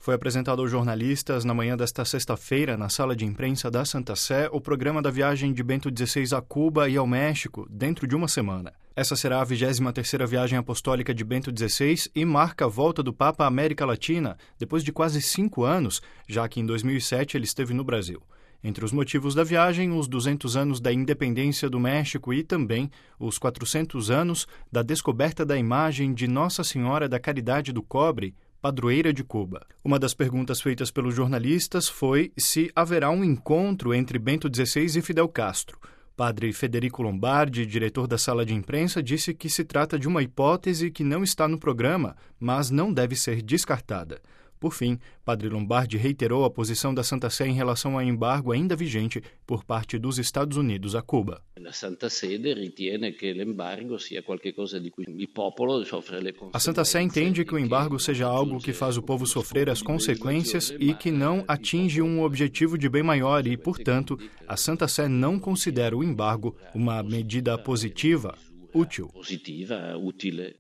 Foi apresentado aos jornalistas na manhã desta sexta-feira, na sala de imprensa da Santa Sé, o programa da viagem de Bento XVI a Cuba e ao México, dentro de uma semana. Essa será a 23ª viagem apostólica de Bento XVI e marca a volta do Papa à América Latina, depois de quase 5 anos, já que em 2007 ele esteve no Brasil. Entre os motivos da viagem, os 200 anos da independência do México e também os 400 anos da descoberta da imagem de Nossa Senhora da Caridade do Cobre, padroeira de Cuba. Uma das perguntas feitas pelos jornalistas foi se haverá um encontro entre Bento XVI e Fidel Castro. Padre Federico Lombardi, diretor da sala de imprensa, disse que se trata de uma hipótese que não está no programa, mas não deve ser descartada. Por fim, Padre Lombardi reiterou a posição da Santa Sé em relação ao embargo ainda vigente por parte dos Estados Unidos a Cuba. A Santa Sede ritiene che l'embargo sia qualcosa di cui il popolo soffre le conseguenze. A Santa Sé entende que o embargo seja algo que faz o povo sofrer as consequências e que não atinge um objetivo de bem maior e, portanto, a Santa Sé não considera o embargo uma medida positiva, útil.